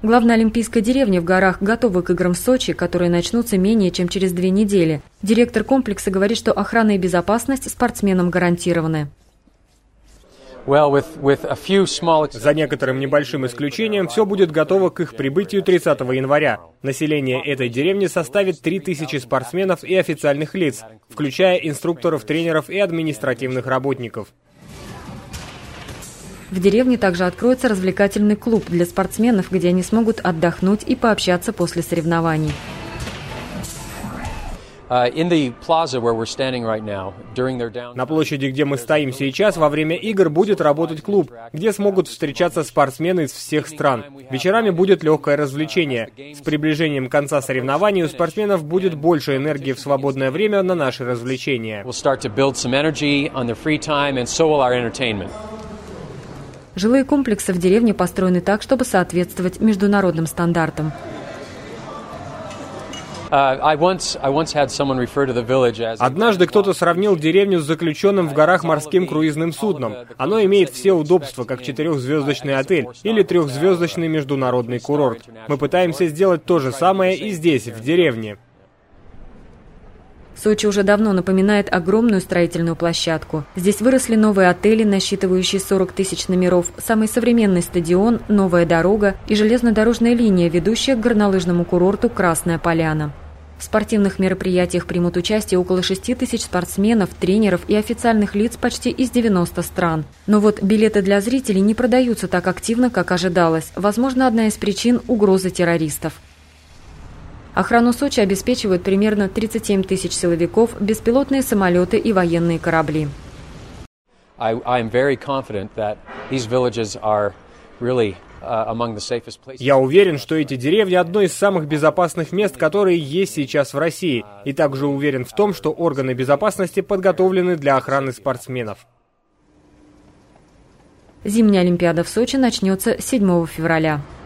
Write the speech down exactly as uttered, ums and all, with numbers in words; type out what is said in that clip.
Главная олимпийская деревня в горах готова к играм в Сочи, которые начнутся менее чем через две недели. Директор комплекса говорит, что охрана и безопасность спортсменам гарантированы. За некоторым небольшим исключением, все будет готово к их прибытию тридцатого января. Население этой деревни составит три тысячи спортсменов и официальных лиц, включая инструкторов, тренеров и административных работников. В деревне также откроется развлекательный клуб для спортсменов, где они смогут отдохнуть и пообщаться после соревнований. На площади, где мы стоим сейчас, во время игр будет работать клуб, где смогут встречаться спортсмены из всех стран. Вечерами будет легкое развлечение. С приближением конца соревнований у спортсменов будет больше энергии в свободное время на наши развлечения. Жилые комплексы в деревне построены так, чтобы соответствовать международным стандартам. Однажды кто-то сравнил деревню с заключенным в горах морским круизным судном. Оно имеет все удобства, как четырехзвездочный отель или трехзвездочный международный курорт. Мы пытаемся сделать то же самое и здесь, в деревне. Сочи уже давно напоминает огромную строительную площадку. Здесь выросли новые отели, насчитывающие сорок тысяч номеров, самый современный стадион, новая дорога и железнодорожная линия, ведущая к горнолыжному курорту «Красная Поляна». В спортивных мероприятиях примут участие около шести тысяч спортсменов, тренеров и официальных лиц почти из девяноста стран. Но вот билеты для зрителей не продаются так активно, как ожидалось. Возможно, одна из причин – угрозы террористов. Охрану Сочи обеспечивают примерно тридцать семь тысяч силовиков, беспилотные самолеты и военные корабли. Я уверен, что эти деревни – одно из самых безопасных мест, которые есть сейчас в России. И также уверен в том, что органы безопасности подготовлены для охраны спортсменов. Зимняя Олимпиада в Сочи начнется седьмого февраля.